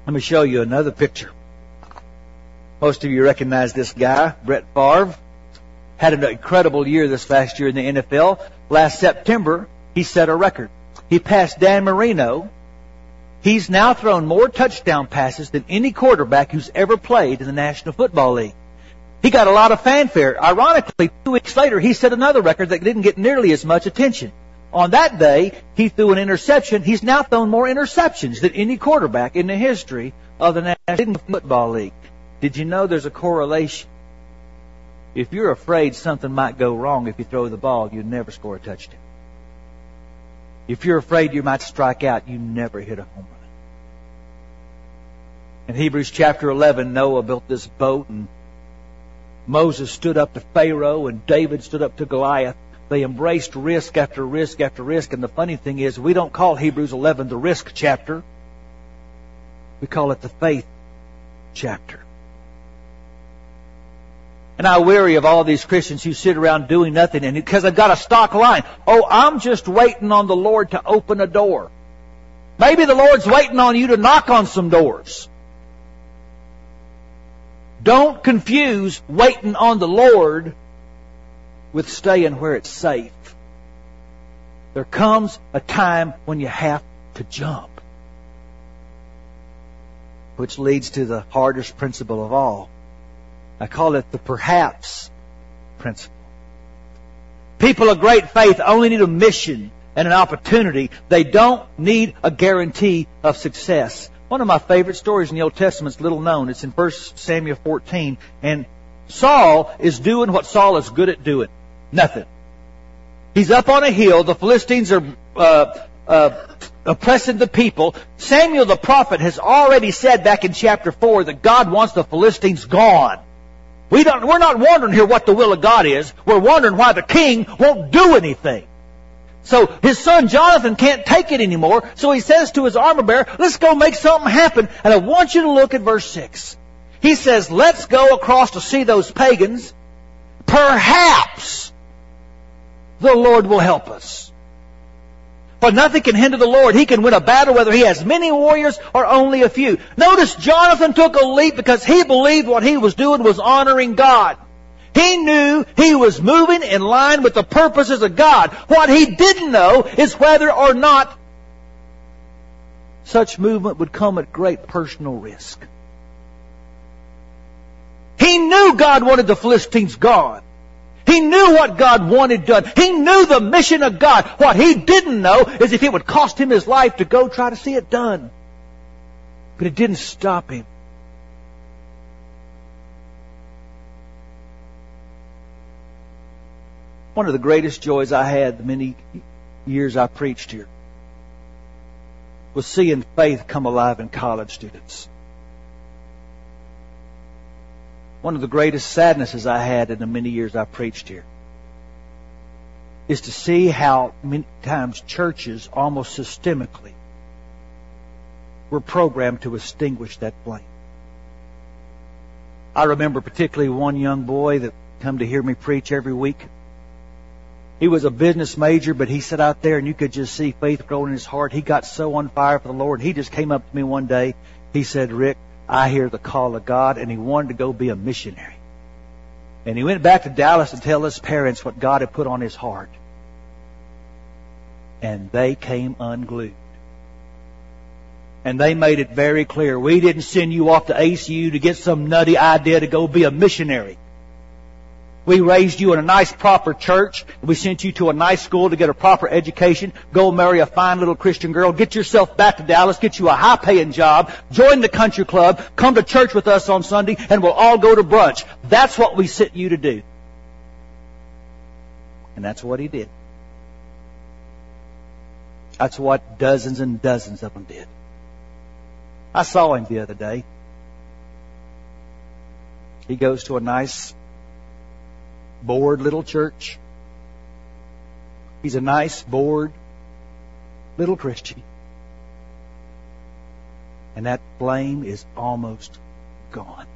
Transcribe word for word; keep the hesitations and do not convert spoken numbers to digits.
Let me show you another picture. Most of you recognize this guy, Brett Favre. Had an incredible year this last year in the N F L. Last September, he set a record. He passed Dan Marino. He's now thrown more touchdown passes than any quarterback who's ever played in the National Football League. He got a lot of fanfare. Ironically, two weeks later, he set another record that didn't get nearly as much attention. On that day, he threw an interception. He's now thrown more interceptions than any quarterback in the history of the National Football League. Did you know there's a correlation? If you're afraid something might go wrong if you throw the ball, you never score a touchdown. If you're afraid you might strike out, you never hit a home run. In Hebrews chapter eleven, Noah built this boat, and Moses stood up to Pharaoh, and David stood up to Goliath. They embraced risk after risk after risk. And the funny thing is, we don't call Hebrews eleven the risk chapter. We call it the faith chapter. And I weary of all these Christians who sit around doing nothing, and because they've got a stock line. Oh, I'm just waiting on the Lord to open a door. Maybe the Lord's waiting on you to knock on some doors. Don't confuse waiting on the Lord with staying where it's safe. There comes a time when you have to jump. Which leads to the hardest principle of all. I call it the perhaps principle. People of great faith only need a mission and an opportunity. They don't need a guarantee of success. One of my favorite stories in the Old Testament is little known. It's in First Samuel fourteen. And Saul is doing what Saul is good at doing. Nothing. He's up on a hill. The Philistines are uh, uh, oppressing the people. Samuel the prophet has already said back in chapter four that God wants the Philistines gone. We don't, we're not wondering here what the will of God is. We're wondering why the king won't do anything. So his son Jonathan can't take it anymore. So he says to his armor bearer, let's go make something happen. And I want you to look at verse six. He says, let's go across to see those pagans. Perhaps the Lord will help us. For nothing can hinder the Lord. He can win a battle whether he has many warriors or only a few. Notice Jonathan took a leap because he believed what he was doing was honoring God. He knew he was moving in line with the purposes of God. What he didn't know is whether or not such movement would come at great personal risk. He knew God wanted the Philistines gone. He knew what God wanted done. He knew the mission of God. What he didn't know is if it would cost him his life to go try to see it done. But it didn't stop him. One of the greatest joys I had the many years I preached here was seeing faith come alive in college students. One of the greatest sadnesses I had in the many years I preached here is to see how many times churches almost systemically were programmed to extinguish that flame. I remember particularly one young boy that come to hear me preach every week. He was a business major, but he sat out there and you could just see faith growing in his heart. He got so on fire for the Lord. He just came up to me one day. He said, Rick, I hear the call of God, and he wanted to go be a missionary. And he went back to Dallas to tell his parents what God had put on his heart. And they came unglued. And they made it very clear, we didn't send you off to A C U to get some nutty idea to go be a missionary. We raised you in a nice proper church. We sent you to a nice school to get a proper education. Go marry a fine little Christian girl. Get yourself back to Dallas. Get you a high paying job. Join the country club. Come to church with us on Sunday and we'll all go to brunch. That's what we sent you to do. And that's what he did. That's what dozens and dozens of them did. I saw him the other day. He goes to a nice bored little church. He's a nice, bored little Christian. And that flame is almost gone.